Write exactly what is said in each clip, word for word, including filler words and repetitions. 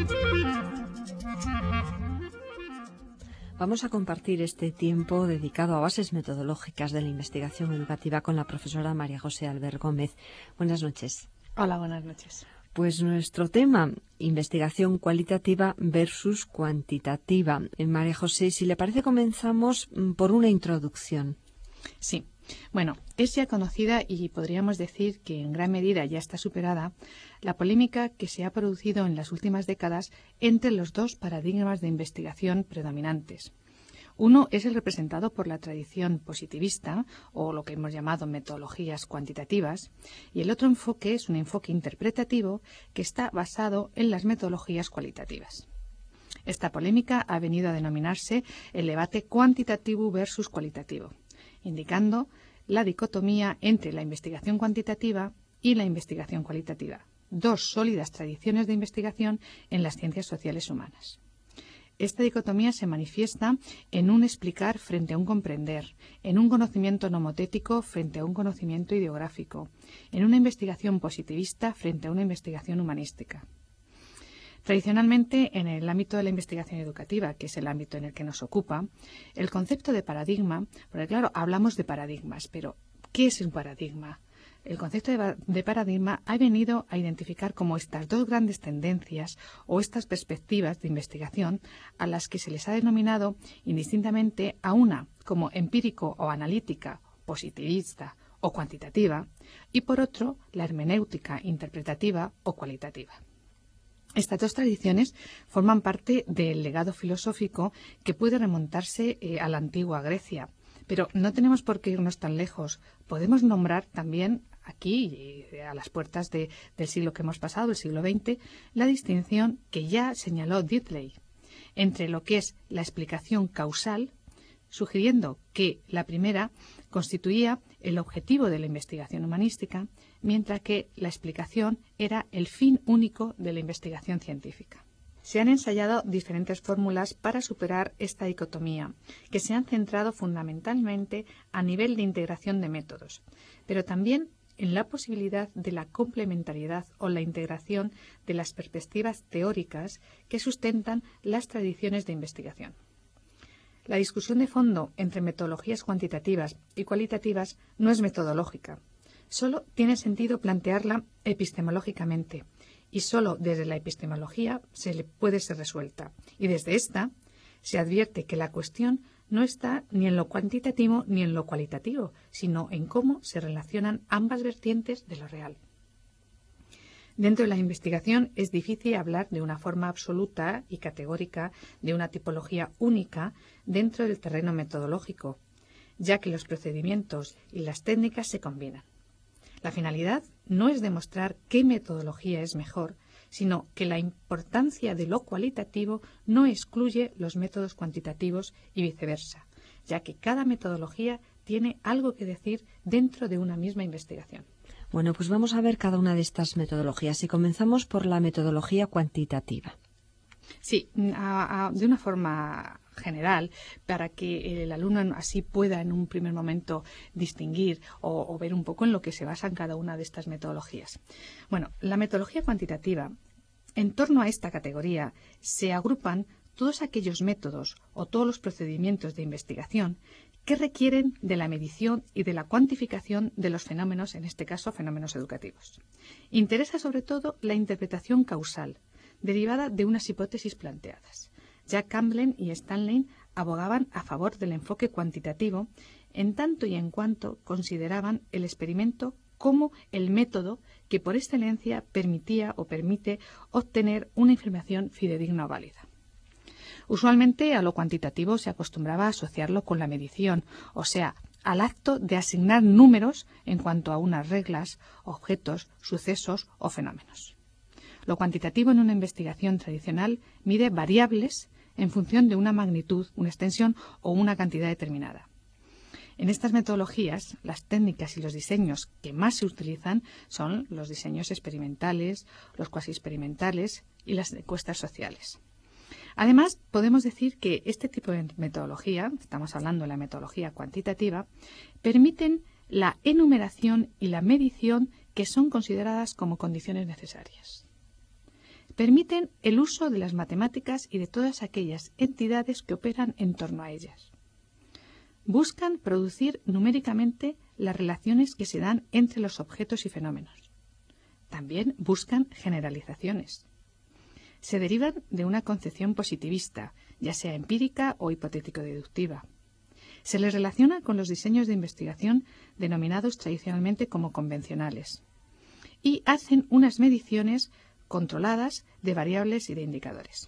Vamos a compartir este tiempo dedicado a bases metodológicas de la investigación educativa con la profesora María José Albert Gómez. Buenas noches. Hola, buenas noches. Pues nuestro tema, investigación cualitativa versus cuantitativa. María José, si le parece, comenzamos por una introducción. Sí. Bueno, es ya conocida y podríamos decir que en gran medida ya está superada la polémica que se ha producido en las últimas décadas entre los dos paradigmas de investigación predominantes. Uno es el representado por la tradición positivista, o lo que hemos llamado metodologías cuantitativas, y el otro enfoque es un enfoque interpretativo que está basado en las metodologías cualitativas. Esta polémica ha venido a denominarse el debate cuantitativo versus cualitativo, indicando la dicotomía entre la investigación cuantitativa y la investigación cualitativa, dos sólidas tradiciones de investigación en las ciencias sociales humanas. Esta dicotomía se manifiesta en un explicar frente a un comprender, en un conocimiento nomotético frente a un conocimiento ideográfico, en una investigación positivista frente a una investigación humanística. Tradicionalmente, en el ámbito de la investigación educativa, que es el ámbito en el que nos ocupa, el concepto de paradigma, porque claro, hablamos de paradigmas, pero ¿qué es un paradigma? El concepto de, de paradigma ha venido a identificar como estas dos grandes tendencias o estas perspectivas de investigación a las que se les ha denominado indistintamente a una como empírico o analítica, positivista o cuantitativa, y por otro la hermenéutica interpretativa o cualitativa. Estas dos tradiciones forman parte del legado filosófico que puede remontarse eh, a la antigua Grecia. Pero no tenemos por qué irnos tan lejos. Podemos nombrar también aquí, eh, a las puertas de, del siglo que hemos pasado, el siglo veinte, la distinción que ya señaló Diddley entre lo que es la explicación causal, sugiriendo que la primera constituía el objetivo de la investigación humanística, mientras que la explicación era el fin único de la investigación científica. Se han ensayado diferentes fórmulas para superar esta dicotomía, que se han centrado fundamentalmente a nivel de integración de métodos, pero también en la posibilidad de la complementariedad o la integración de las perspectivas teóricas que sustentan las tradiciones de investigación. La discusión de fondo entre metodologías cuantitativas y cualitativas no es metodológica. Solo tiene sentido plantearla epistemológicamente y solo desde la epistemología se le puede ser resuelta. Y desde esta se advierte que la cuestión no está ni en lo cuantitativo ni en lo cualitativo, sino en cómo se relacionan ambas vertientes de lo real. Dentro de la investigación es difícil hablar de una forma absoluta y categórica de una tipología única dentro del terreno metodológico, ya que los procedimientos y las técnicas se combinan. La finalidad no es demostrar qué metodología es mejor, sino que la importancia de lo cualitativo no excluye los métodos cuantitativos y viceversa, ya que cada metodología tiene algo que decir dentro de una misma investigación. Bueno, pues vamos a ver cada una de estas metodologías y comenzamos por la metodología cuantitativa. Sí, a, a, de una forma general, para que el alumno así pueda en un primer momento distinguir o, o ver un poco en lo que se basan cada una de estas metodologías. Bueno, la metodología cuantitativa, en torno a esta categoría se agrupan todos aquellos métodos o todos los procedimientos de investigación que requieren de la medición y de la cuantificación de los fenómenos, en este caso fenómenos educativos. Interesa sobre todo la interpretación causal, derivada de unas hipótesis planteadas. Ya Campbell y Stanley abogaban a favor del enfoque cuantitativo, en tanto y en cuanto consideraban el experimento como el método que por excelencia permitía o permite obtener una información fidedigna o válida. Usualmente a lo cuantitativo se acostumbraba a asociarlo con la medición, o sea, al acto de asignar números en cuanto a unas reglas, objetos, sucesos o fenómenos. Lo cuantitativo en una investigación tradicional mide variables en función de una magnitud, una extensión o una cantidad determinada. En estas metodologías, las técnicas y los diseños que más se utilizan son los diseños experimentales, los cuasi experimentales y las encuestas sociales. Además, podemos decir que este tipo de metodología, estamos hablando de la metodología cuantitativa, permiten la enumeración y la medición que son consideradas como condiciones necesarias. permiten el uso de las matemáticas y de todas aquellas entidades que operan en torno a ellas. Buscan producir numéricamente las relaciones que se dan entre los objetos y fenómenos. También buscan generalizaciones. Se derivan de una concepción positivista, ya sea empírica o hipotético-deductiva. Se les relaciona con los diseños de investigación denominados tradicionalmente como convencionales y hacen unas mediciones controladas de variables y de indicadores.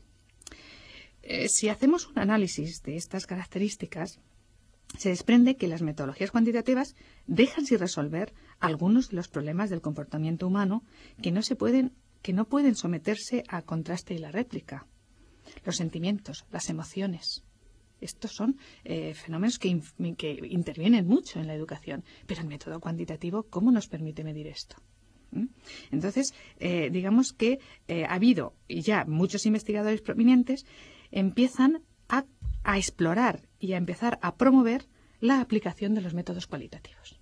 Eh, si hacemos un análisis de estas características, se desprende que las metodologías cuantitativas dejan sin resolver algunos de los problemas del comportamiento humano que no se pueden, que no pueden someterse a contraste y la réplica. Los sentimientos, las emociones. Estos son eh, fenómenos que, que intervienen mucho en la educación. Pero el método cuantitativo, ¿cómo nos permite medir esto? ¿Mm? Entonces, eh, digamos que eh, ha habido, y ya muchos investigadores prominentes empiezan a, a explorar y a empezar a promover la aplicación de los métodos cualitativos.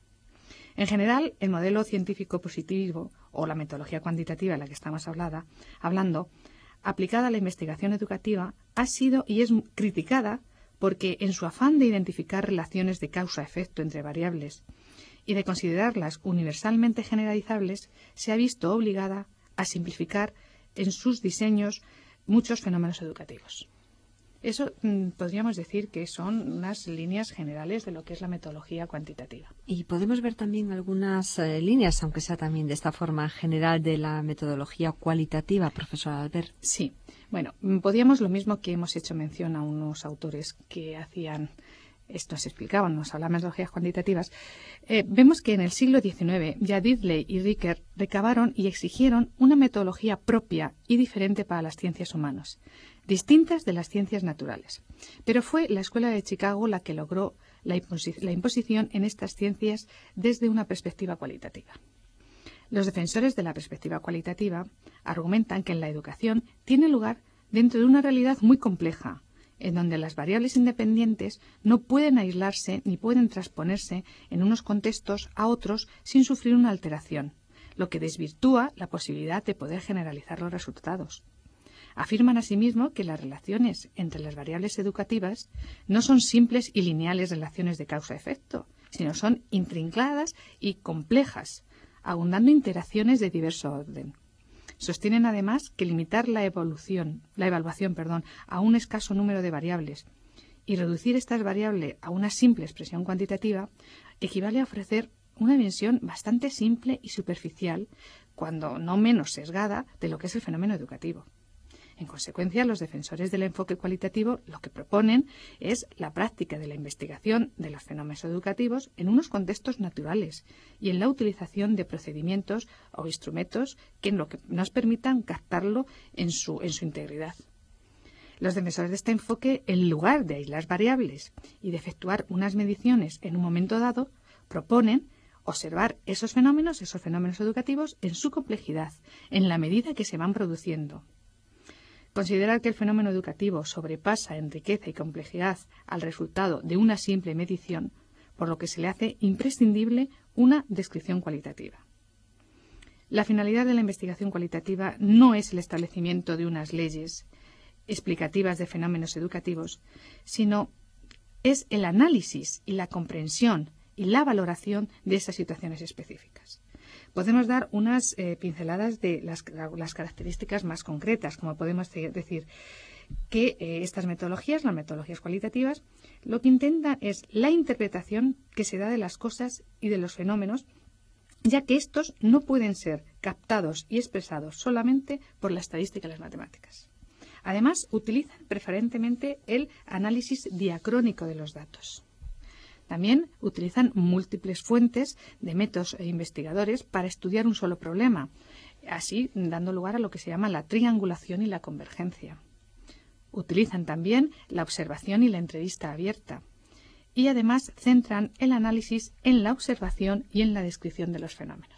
En general, el modelo científico positivo o la metodología cuantitativa de la que estamos hablada, hablando, aplicada a la investigación educativa, ha sido y es criticada porque en su afán de identificar relaciones de causa-efecto entre variables y de considerarlas universalmente generalizables, se ha visto obligada a simplificar en sus diseños muchos fenómenos educativos. Eso mmm, podríamos decir que son unas líneas generales de lo que es la metodología cuantitativa. Y podemos ver también algunas eh, líneas, aunque sea también de esta forma general de la metodología cualitativa, profesor Albert. Sí, bueno, podríamos lo mismo que hemos hecho mención a unos autores que hacían esto, nos explicaban, nos hablaban de metodologías cuantitativas. Eh, vemos que en el siglo diecinueve ya Didley y Ricker recabaron y exigieron una metodología propia y diferente para las ciencias humanas, distintas de las ciencias naturales. Pero fue la Escuela de Chicago la que logró la, imposi- la imposición en estas ciencias desde una perspectiva cualitativa. Los defensores de la perspectiva cualitativa argumentan que en la educación tiene lugar dentro de una realidad muy compleja, en donde las variables independientes no pueden aislarse ni pueden transponerse en unos contextos a otros sin sufrir una alteración, lo que desvirtúa la posibilidad de poder generalizar los resultados. Afirman asimismo que las relaciones entre las variables educativas no son simples y lineales relaciones de causa-efecto, sino son intrincadas y complejas, abundando interacciones de diverso orden. Sostienen además que limitar la evolución, la evaluación, perdón, a un escaso número de variables y reducir estas variables a una simple expresión cuantitativa equivale a ofrecer una visión bastante simple y superficial, cuando no menos sesgada, de lo que es el fenómeno educativo. En consecuencia, los defensores del enfoque cualitativo lo que proponen es la práctica de la investigación de los fenómenos educativos en unos contextos naturales y en la utilización de procedimientos o instrumentos que, en lo que nos permitan captarlo en su, en su integridad. Los defensores de este enfoque, en lugar de aislar variables y de efectuar unas mediciones en un momento dado, proponen observar esos fenómenos, esos fenómenos educativos, en su complejidad, en la medida que se van produciendo. Considerar que el fenómeno educativo sobrepasa en riqueza y complejidad al resultado de una simple medición, por lo que se le hace imprescindible una descripción cualitativa. La finalidad de la investigación cualitativa no es el establecimiento de unas leyes explicativas de fenómenos educativos, sino es el análisis y la comprensión y la valoración de esas situaciones específicas. Podemos dar unas eh, pinceladas de las, las características más concretas, como podemos decir que eh, estas metodologías, las metodologías cualitativas, lo que intentan es la interpretación que se da de las cosas y de los fenómenos, ya que estos no pueden ser captados y expresados solamente por la estadística y las matemáticas. Además, utilizan preferentemente el análisis diacrónico de los datos. También utilizan múltiples fuentes de métodos e investigadores para estudiar un solo problema, así dando lugar a lo que se llama la triangulación y la convergencia. Utilizan también la observación y la entrevista abierta. Y además centran el análisis en la observación y en la descripción de los fenómenos.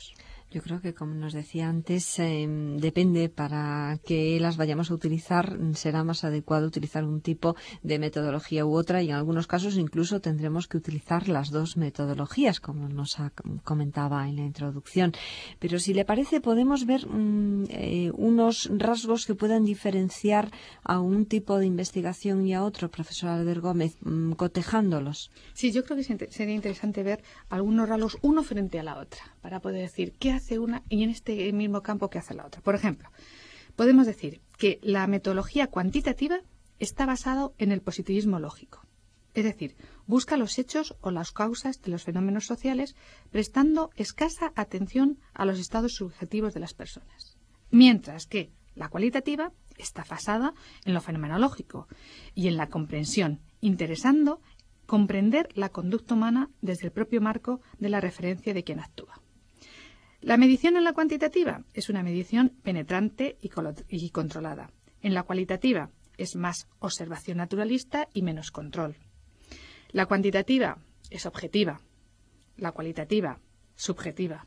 Yo creo que, como nos decía antes, eh, depende para que las vayamos a utilizar, será más adecuado utilizar un tipo de metodología u otra, y en algunos casos incluso tendremos que utilizar las dos metodologías, como nos ha, comentaba en la introducción. Pero si le parece, podemos ver mm, eh, unos rasgos que puedan diferenciar a un tipo de investigación y a otro, profesor Albert Gómez, mmm, cotejándolos. Sí, yo creo que sería interesante ver algunos rasgos uno frente a la otra, para poder decir qué hace una y en este mismo campo qué hace la otra. Por ejemplo, podemos decir que la metodología cuantitativa está basada en el positivismo lógico. Es decir, busca los hechos o las causas de los fenómenos sociales, prestando escasa atención a los estados subjetivos de las personas. Mientras que la cualitativa está basada en lo fenomenológico y en la comprensión, interesando comprender la conducta humana desde el propio marco de la referencia de quien actúa. La medición en la cuantitativa es una medición penetrante y, y controlada. En la cualitativa es más observación naturalista y menos control. La cuantitativa es objetiva, la cualitativa subjetiva.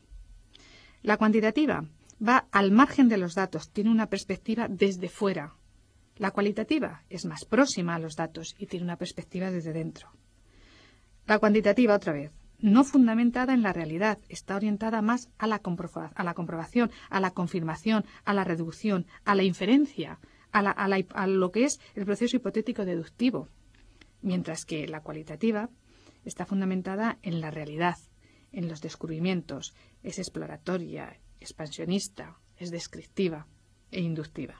La cuantitativa va al margen de los datos, tiene una perspectiva desde fuera. La cualitativa es más próxima a los datos y tiene una perspectiva desde dentro. La cuantitativa, otra vez, no fundamentada en la realidad, está orientada más a la, comproba- a la comprobación, a la confirmación, a la reducción, a la inferencia, a, la, a, la, a lo que es el proceso hipotético deductivo, mientras que la cualitativa está fundamentada en la realidad, en los descubrimientos, es exploratoria, expansionista, es descriptiva e inductiva.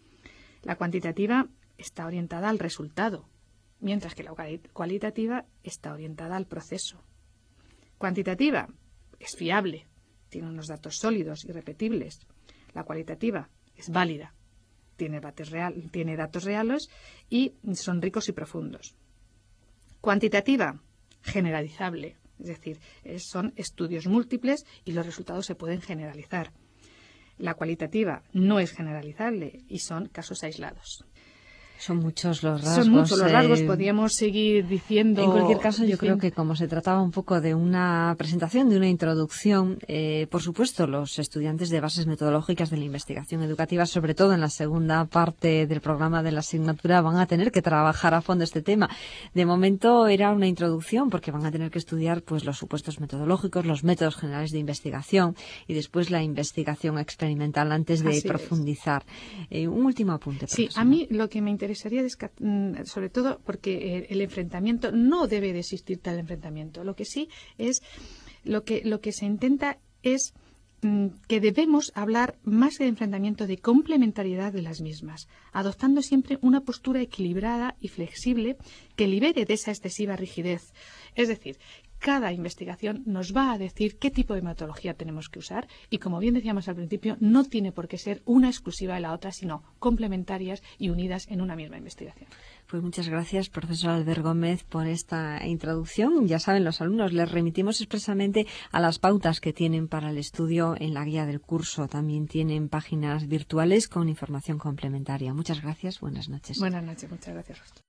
La cuantitativa está orientada al resultado, mientras que la cualitativa está orientada al proceso. Cuantitativa es fiable, tiene unos datos sólidos y repetibles. La cualitativa es válida, tiene datos, real, tiene datos reales y son ricos y profundos. Cuantitativa, generalizable, es decir, son estudios múltiples y los resultados se pueden generalizar. La cualitativa no es generalizable y son casos aislados. Son muchos los rasgos. Son muchos los rasgos, eh, podríamos seguir diciendo. En cualquier caso, yo fin. creo que como se trataba un poco de una presentación, de una introducción, eh, por supuesto, los estudiantes de bases metodológicas de la investigación educativa, sobre todo en la segunda parte del programa de la asignatura, van a tener que trabajar a fondo este tema. De momento era una introducción, porque van a tener que estudiar pues los supuestos metodológicos, los métodos generales de investigación y después la investigación experimental antes de Así profundizar. Eh, un último apunte, Sí, profesora. a mí lo que me interesa interesaría, sobre todo porque el enfrentamiento, no debe de existir tal enfrentamiento. Lo que sí es, lo que, lo que se intenta es que debemos hablar más de enfrentamiento, de complementariedad de las mismas, adoptando siempre una postura equilibrada y flexible que libere de esa excesiva rigidez. Es decir, cada investigación nos va a decir qué tipo de metodología tenemos que usar y, como bien decíamos al principio, no tiene por qué ser una exclusiva de la otra, sino complementarias y unidas en una misma investigación. Pues muchas gracias, profesor Albert Gómez, por esta introducción. Ya saben los alumnos, les remitimos expresamente a las pautas que tienen para el estudio en la guía del curso. También tienen páginas virtuales con información complementaria. Muchas gracias, buenas noches. Buenas noches, muchas gracias.